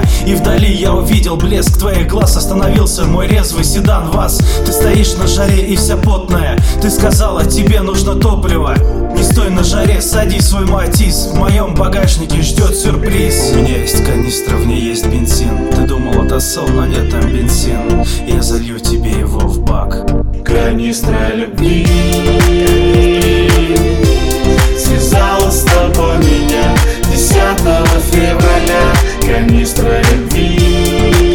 И вдали я увидел блеск твоих глаз. Остановился мой резвый седан ВАЗ. Ты стоишь на жаре и вся потная. Ты сказала, тебе нужно топливо. Не стой на жаре, садись в свой Матис. В моем багажнике ждет сюрприз. У меня есть канистра, в ней есть бензин. Ты думал, это сол, но нет, там бензин. Я залью тебе его в бак. Канистра любви связала с тобой меня 10 февраля. Канистра любви,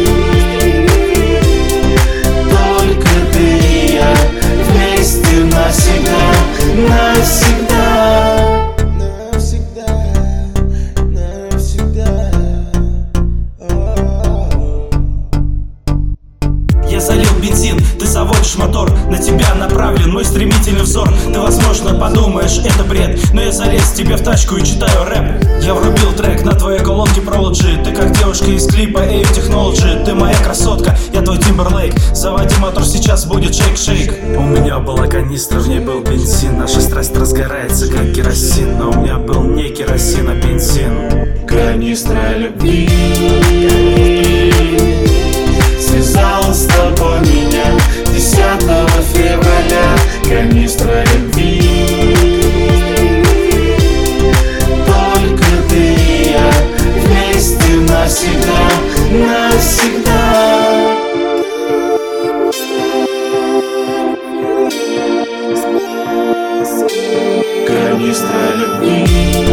только ты и я вместе навсегда, навсегда. Я залил бензин, ты заводишь мотор. На тебя направлен мой стремительный взор. Ты, возможно, подумаешь, это бред, но я залез тебе в тачку и читаю рэп. Я врубил трек на твоей колонке Prodigy. Ты как девушка из клипа AF Technology. Ты моя красотка, я твой Timberlake. Заводи мотор, сейчас будет шейк-шейк. У меня была канистра, в ней был бензин. Наша страсть разгорается, как керосин. Но у меня был не керосин, а бензин. Канистра любви связала с тобой меня 10 февраля. Канистра любви, только ты и я вместе навсегда, навсегда. Канистра любви.